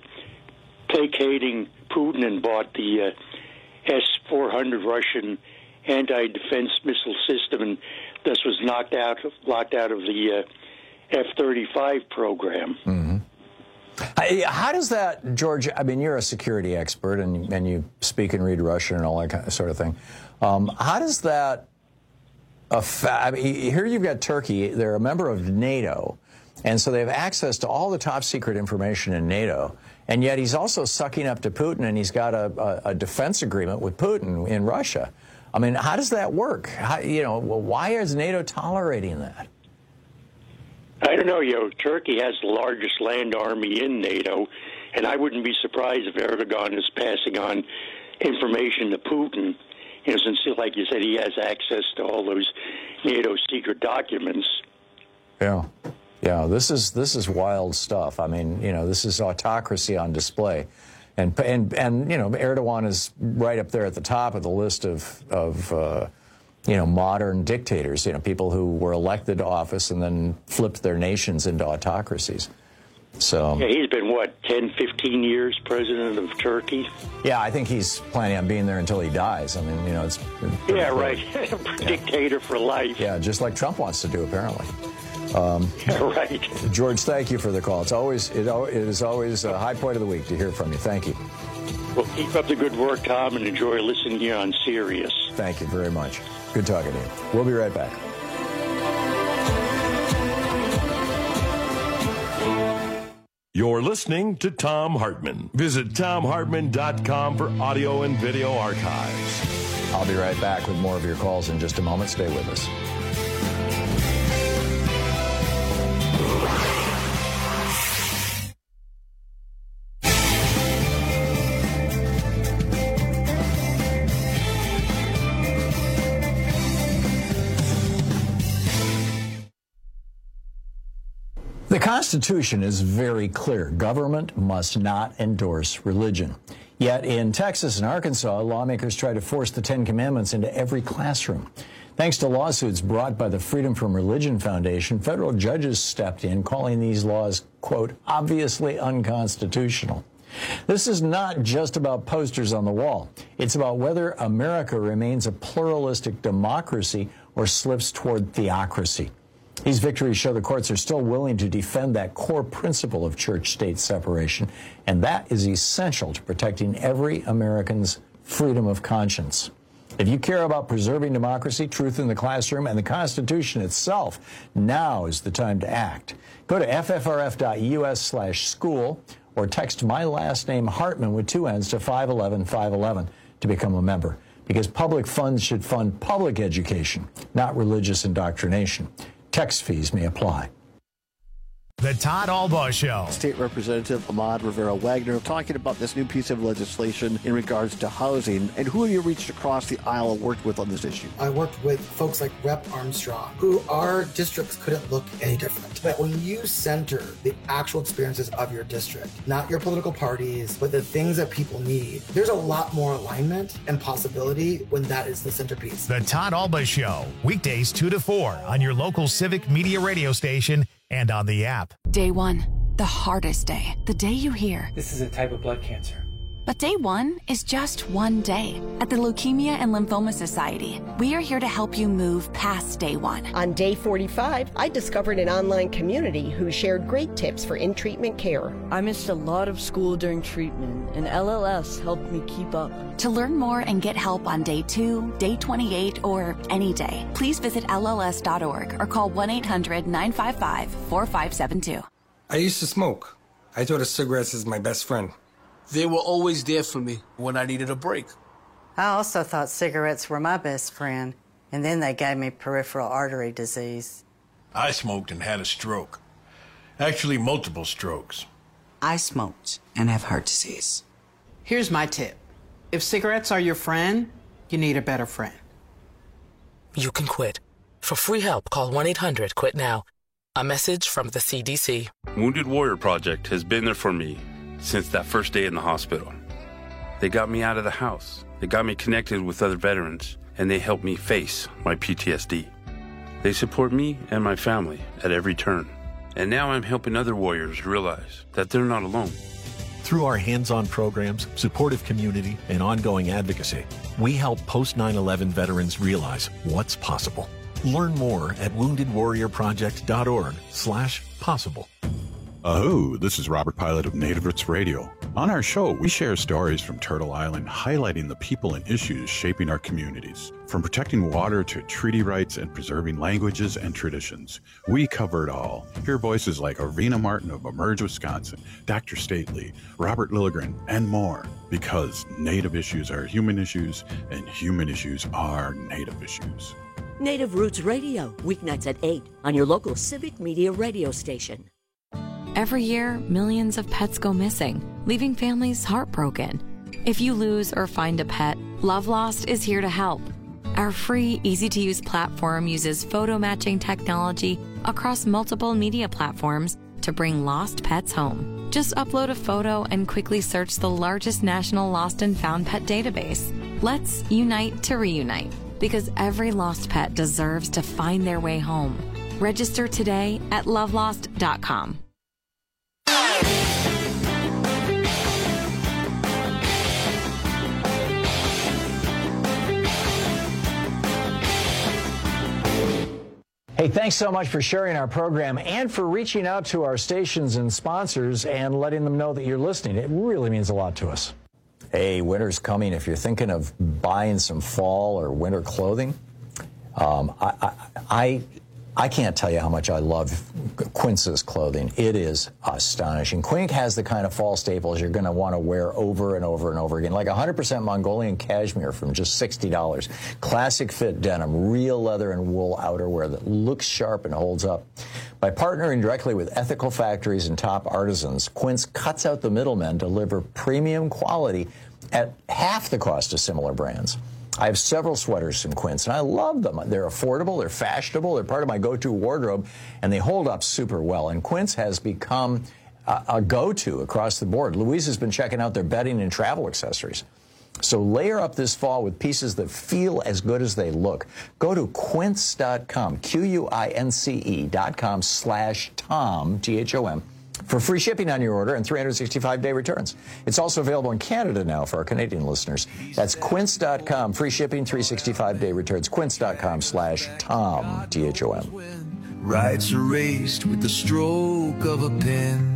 placating Putin, and bought the S-400 Russian anti-defense missile system, and thus was locked out of the F-35 program. Mm-hmm. How does that, George, I mean, you're a security expert, and you speak and read Russian and all that kind of sort of thing. How does that affect, I mean, here you've got Turkey, they're a member of NATO, And so they have access to all the top secret information in NATO. And yet he's also sucking up to Putin, and he's got a defense agreement with Putin in Russia. I mean, how does that work? Why is NATO tolerating that? I don't know. Turkey has the largest land army in NATO, and I wouldn't be surprised if Erdogan is passing on information to Putin. Since, like you said, he has access to all those NATO secret documents. Yeah, this is wild stuff. I mean, this is autocracy on display, and Erdogan is right up there at the top of the list of modern dictators. People who were elected to office and then flipped their nations into autocracies. So yeah, he's been 10, 15 years president of Turkey. Yeah, I think he's planning on being there until he dies. I mean, it's right, dictator for life. Yeah, just like Trump wants to do, apparently. Right. George, thank you for the call. It is always a high point of the week to hear from you. Thank you. Well, keep up the good work, Tom, and enjoy listening here on Sirius. Thank you very much. Good talking to you. We'll be right back. You're listening to Thom Hartmann. Visit ThomHartmann.com for audio and video archives. I'll be right back with more of your calls in just a moment. Stay with us. The Constitution is very clear. Government must not endorse religion. Yet in Texas and Arkansas, lawmakers try to force the Ten Commandments into every classroom. Thanks to lawsuits brought by the Freedom from Religion Foundation, federal judges stepped in, calling these laws, quote, obviously unconstitutional. This is not just about posters on the wall. It's about whether America remains a pluralistic democracy or slips toward theocracy. These victories show the courts are still willing to defend that core principle of church-state separation, and that is essential to protecting every American's freedom of conscience. If you care about preserving democracy, truth in the classroom, and the Constitution itself, now is the time to act. Go to ffrf.us/school or text my last name Hartmann with 2 N's to 511-511 to become a member, because public funds should fund public education, not religious indoctrination. Text fees may apply. The Todd Albaugh Show. State Representative Ahmad Rivera-Wagner talking about this new piece of legislation in regards to housing. And who have you reached across the aisle and worked with on this issue? I worked with folks like Rep. Armstrong, who our districts couldn't look any different. But when you center the actual experiences of your district, not your political parties, but the things that people need, there's a lot more alignment and possibility when that is the centerpiece. The Todd Albaugh Show, weekdays 2 to 4 on your local Civic Media radio station and on the app. Day one, the hardest day. The day you hear, this is a type of blood cancer. But day one is just one day. At the Leukemia and Lymphoma Society, we are here to help you move past day one. On day 45, I discovered an online community who shared great tips for in-treatment care. I missed a lot of school during treatment, and LLS helped me keep up. To learn more and get help on day 2, day 28, or any day, please visit LLS.org or call 1-800-955-4572. I used to smoke. I thought of cigarettes as my best friend. They were always there for me when I needed a break. I also thought cigarettes were my best friend, and then they gave me peripheral artery disease. I smoked and had a stroke. Actually, multiple strokes. I smoked and have heart disease. Here's my tip. If cigarettes are your friend, you need a better friend. You can quit. For free help, call 1-800-QUIT-NOW. A message from the CDC. Wounded Warrior Project has been there for me since that first day in the hospital. They got me out of the house. They got me connected with other veterans, and they helped me face my PTSD. They support me and my family at every turn. And now I'm helping other warriors realize that they're not alone. Through our hands-on programs, supportive community, and ongoing advocacy, we help post-9/11 veterans realize what's possible. Learn more at woundedwarriorproject.org/possible. Oh, this is Robert Pilot of Native Roots Radio. On our show, we share stories from Turtle Island highlighting the people and issues shaping our communities. From protecting water to treaty rights and preserving languages and traditions, we cover it all. Hear voices like Arvina Martin of Emerge, Wisconsin, Dr. Stately, Robert Lilligren, and more. Because Native issues are human issues, and human issues are Native issues. Native Roots Radio, weeknights at 8 on your local Civic Media radio station. Every year, millions of pets go missing, leaving families heartbroken. If you lose or find a pet, Love Lost is here to help. Our free, easy-to-use platform uses photo matching technology across multiple media platforms to bring lost pets home. Just upload a photo and quickly search the largest national lost and found pet database. Let's unite to reunite, because every lost pet deserves to find their way home. Register today at lovelost.com. Hey, thanks so much for sharing our program and for reaching out to our stations and sponsors and letting them know that you're listening. It really means a lot to us. Hey, winter's coming. If you're thinking of buying some fall or winter clothing, I can't tell you how much I love Quince's clothing. It is astonishing. Quince has the kind of fall staples you're going to want to wear over and over and over again, like 100% Mongolian cashmere from just $60. Classic fit denim, real leather and wool outerwear that looks sharp and holds up. By partnering directly with ethical factories and top artisans, Quince cuts out the middlemen to deliver premium quality at half the cost of similar brands. I have several sweaters from Quince, and I love them. They're affordable, they're fashionable, they're part of my go-to wardrobe, and they hold up super well. And Quince has become a go-to across the board. Louise has been checking out their bedding and travel accessories. So layer up this fall with pieces that feel as good as they look. Go to quince.com, QUINCE.com/Tom, THOM, for free shipping on your order and 365-day returns. It's also available in Canada now for our Canadian listeners. That's quince.com, free shipping, 365-day returns. Quince.com/Tom, THOM. Rights erased with the stroke of a pen.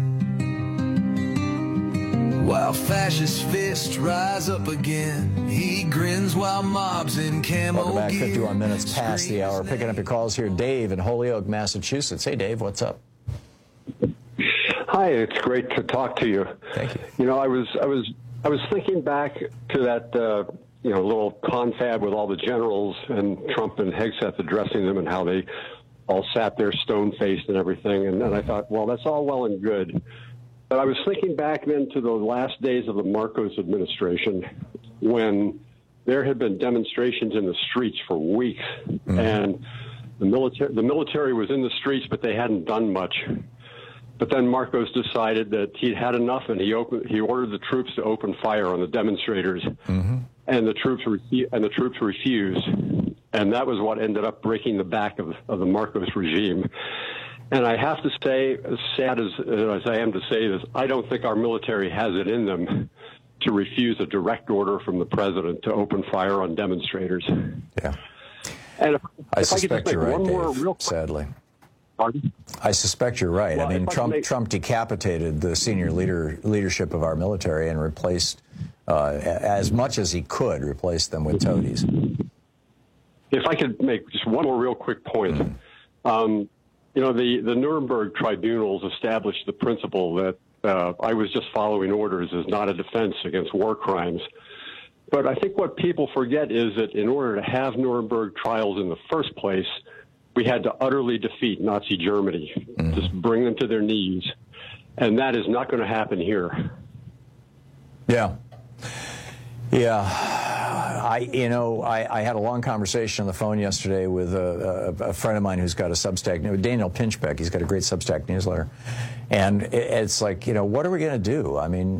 While fascist fists rise up again, he grins while mobs in camo. Welcome back, 51 minutes past the hour. Picking up your calls here, Dave in Holyoke, Massachusetts. Hey, Dave, what's up? Hi, it's great to talk to you. Thank you. You know, I was thinking back to that little confab with all the generals and Trump and Hegseth addressing them and how they all sat there stone-faced and everything, and I thought, well, that's all well and good. But I was thinking back then to the last days of the Marcos administration when there had been demonstrations in the streets for weeks, and the military was in the streets, but they hadn't done much. But then Marcos decided that he'd had enough, and he ordered the troops to open fire on the demonstrators, and the troops refused, and that was what ended up breaking the back of the Marcos regime. And I have to say, as sad as I am to say this, I don't think our military has it in them to refuse a direct order from the president to open fire on demonstrators. Yeah. And I suspect you're right, Dave, sadly. Pardon? I suspect you're right. Well, I mean, Trump decapitated the senior leadership of our military and replaced, as much as he could, replaced them with toadies. If I could make just one more real quick point. The Nuremberg tribunals established the principle that I was just following orders is not a defense against war crimes. But I think what people forget is that in order to have Nuremberg trials in the first place, we had to utterly defeat Nazi Germany, just bring them to their knees. And that is not going to happen here. Yeah. I had a long conversation on the phone yesterday with a friend of mine who's got a Substack, Daniel Pinchbeck. He's got a great Substack newsletter. And it's like, what are we going to do? I mean,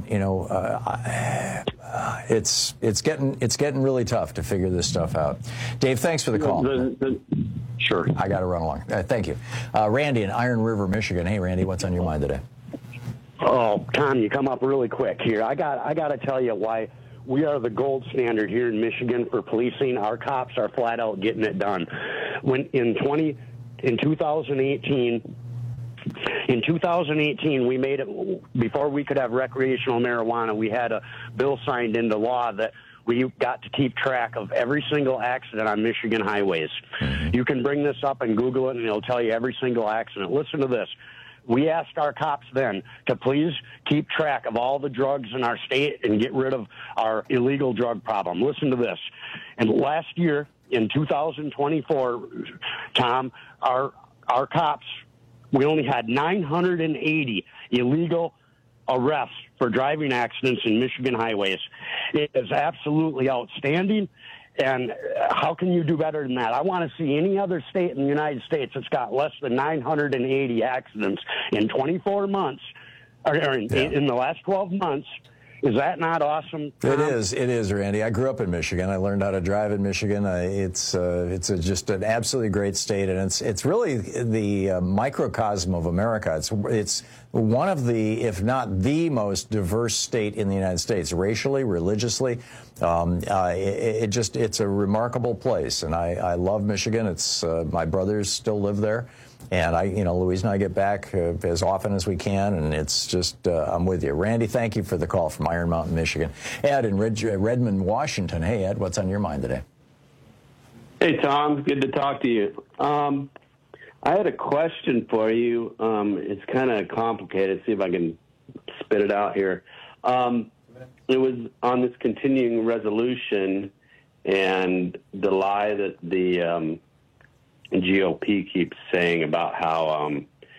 it's getting really tough to figure this stuff out. Dave, thanks for the call. Sure. I got to run along. Thank you. Randy in Iron River, Michigan. Hey, Randy, what's on your mind today? Oh, Tom, you come up really quick here. I got to tell you why we are the gold standard here in Michigan for policing. Our cops are flat out getting it done. In 2018, In 2018, we made it, before we could have recreational marijuana, we had a bill signed into law that we got to keep track of every single accident on Michigan highways. You can bring this up and Google it, and it'll tell you every single accident. Listen to this. We asked our cops then to please keep track of all the drugs in our state and get rid of our illegal drug problem. Listen to this. And last year, in 2024, Tom, our cops, we only had 980 illegal arrests for driving accidents in Michigan highways. It is absolutely outstanding. And how can you do better than that? I want to see any other state in the United States that's got less than 980 accidents in 24 months, or in the last 12 months. Is that not awesome, Tom? It is, Randy. I grew up in Michigan. I learned how to drive in Michigan. It's just an absolutely great state, and it's really the microcosm of America. It's one of the, if not the most diverse state in the United States, racially, religiously. It's a remarkable place, and I love Michigan. It's my brothers still live there. And Louise and I get back as often as we can, and it's just, I'm with you. Randy, thank you for the call from Iron Mountain, Michigan. Ed in Redmond, Washington. Hey, Ed, what's on your mind today? Hey, Tom. Good to talk to you. I had a question for you. It's kind of complicated. See if I can spit it out here. It was on this continuing resolution and the lie that the GOP keeps saying about how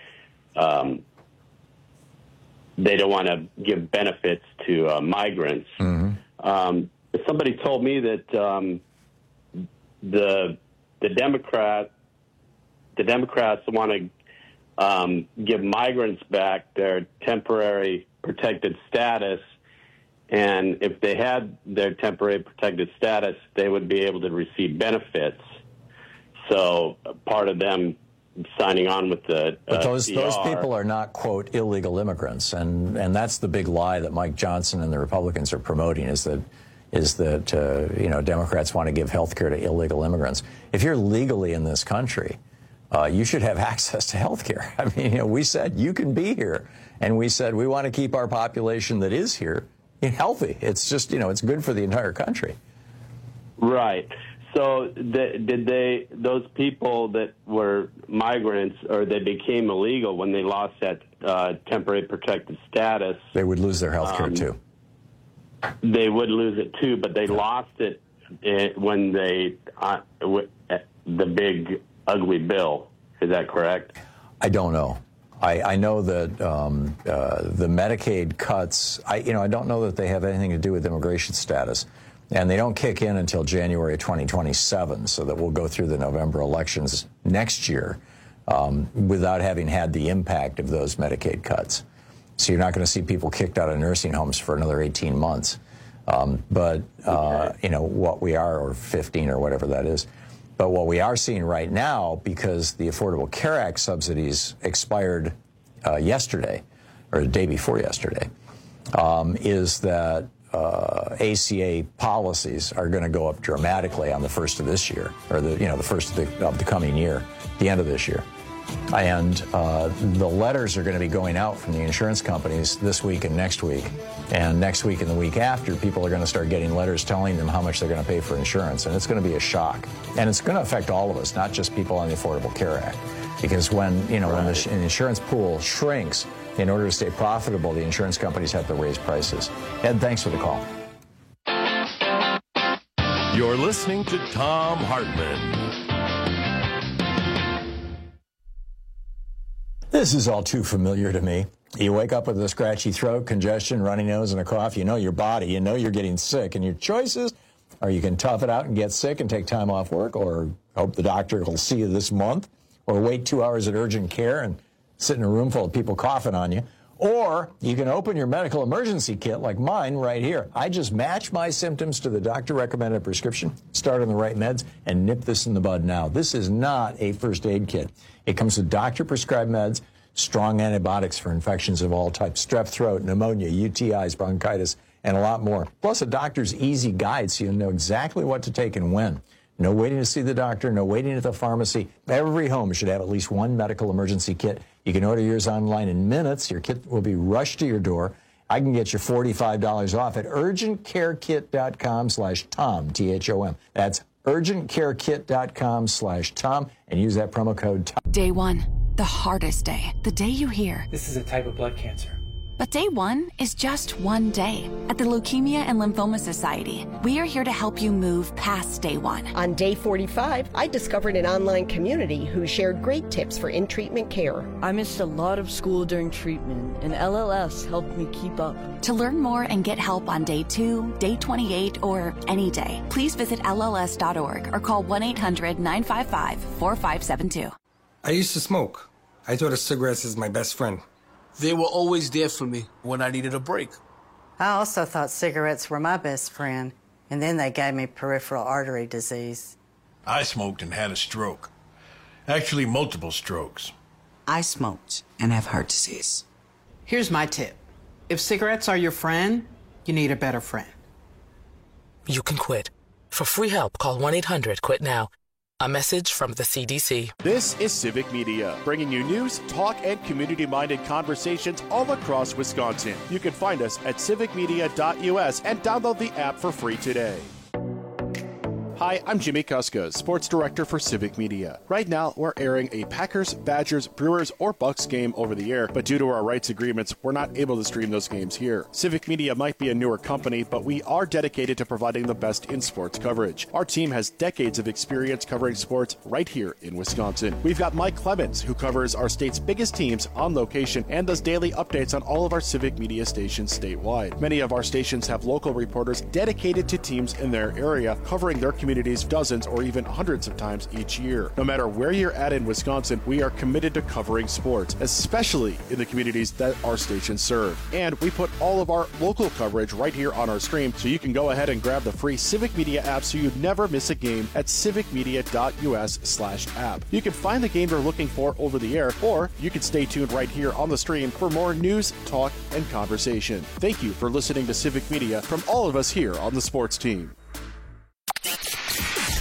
they don't want to give benefits to migrants. Mm-hmm. Somebody told me that the Democrats want to give migrants back their temporary protected status, and if they had their temporary protected status, they would be able to receive benefits. So part of them signing on with the but those people are not, quote, illegal immigrants, and that's the big lie that Mike Johnson and the Republicans are promoting is that Democrats want to give health care to illegal immigrants. If you're legally in this country, you should have access to health care. I mean, we said you can be here, and we said we want to keep our population that is here healthy. It's just, it's good for the entire country. Right. So those people that were migrants, or they became illegal when they lost that temporary protected status, they would lose their health care too. They would lose it too, but they lost it when the big ugly bill. Is that correct? I don't know. I know that the Medicaid cuts, I don't know that they have anything to do with immigration status. And they don't kick in until January 2027, so that we'll go through the November elections next year without having had the impact of those Medicaid cuts. So you're not going to see people kicked out of nursing homes for another 18 months. What we are, or 15 or whatever that is. But what we are seeing right now, because the Affordable Care Act subsidies expired yesterday, or the day before yesterday, is that ACA policies are going to go up dramatically on the first of this year, or the first of the coming year, the end of this year. And the letters are going to be going out from the insurance companies this week and next week. And next week and the week after, people are going to start getting letters telling them how much they're going to pay for insurance. And it's going to be a shock. And it's going to affect all of us, not just people on the Affordable Care Act. Because when the insurance pool shrinks, in order to stay profitable, the insurance companies have to raise prices. Ed, thanks for the call. You're listening to Thom Hartmann. This is all too familiar to me. You wake up with a scratchy throat, congestion, runny nose, and a cough. You know your body. You know you're getting sick. And your choices are you can tough it out and get sick and take time off work, or hope the doctor will see you this month, or wait 2 hours at urgent care and sit in a room full of people coughing on you. Or you can open your medical emergency kit like mine right here. I just match my symptoms to the doctor-recommended prescription, start on the right meds, and nip this in the bud now. This is not a first aid kit. It comes with doctor-prescribed meds, strong antibiotics for infections of all types, strep throat, pneumonia, UTIs, bronchitis, and a lot more. Plus a doctor's easy guide so you know exactly what to take and when. No waiting to see the doctor, no waiting at the pharmacy. Every home should have at least one medical emergency kit. You can order yours online in minutes. Your kit will be rushed to your door. I can get you $45 off at urgentcarekit.com/Tom, T-H-O-M. That's urgentcarekit.com/Tom, and use that promo code Tom. Day one, the hardest day. The day you hear, this is a type of blood cancer. But day one is just one day. At the Leukemia and Lymphoma Society, we are here to help you move past day one. On day 45, I discovered an online community who shared great tips for in-treatment care. I missed a lot of school during treatment, and LLS helped me keep up. To learn more and get help on day 2, day 28, or any day, please visit LLS.org or call 1-800-955-4572. I used to smoke. I thought of cigarettes as my best friend. They were always there for me when I needed a break. I also thought cigarettes were my best friend, and then they gave me peripheral artery disease. I smoked and had a stroke. Actually, multiple strokes. I smoked and have heart disease. Here's my tip. If cigarettes are your friend, you need a better friend. You can quit. For free help, call 1-800-QUIT-NOW. A message from the CDC. This is Civic Media, bringing you news, talk, and community-minded conversations all across Wisconsin. You can find us at civicmedia.us and download the app for free today. Hi, I'm Jimmy Kuska, Sports Director for Civic Media. Right now, we're airing a Packers, Badgers, Brewers, or Bucks game over the air, but due to our rights agreements, we're not able to stream those games here. Civic Media might be a newer company, but we are dedicated to providing the best in sports coverage. Our team has decades of experience covering sports right here in Wisconsin. We've got Mike Clemens, who covers our state's biggest teams on location and does daily updates on all of our Civic Media stations statewide. Many of our stations have local reporters dedicated to teams in their area, covering their communities dozens or even hundreds of times each year. No matter where you're at in Wisconsin, we are committed to covering sports, especially in the communities that our stations serve. And we put all of our local coverage right here on our stream, so you can go ahead and grab the free Civic Media app so you never miss a game at civicmedia.us/app. You can find the game you're looking for over the air, or you can stay tuned right here on the stream for more news, talk, and conversation. Thank you for listening to Civic Media from all of us here on the sports team.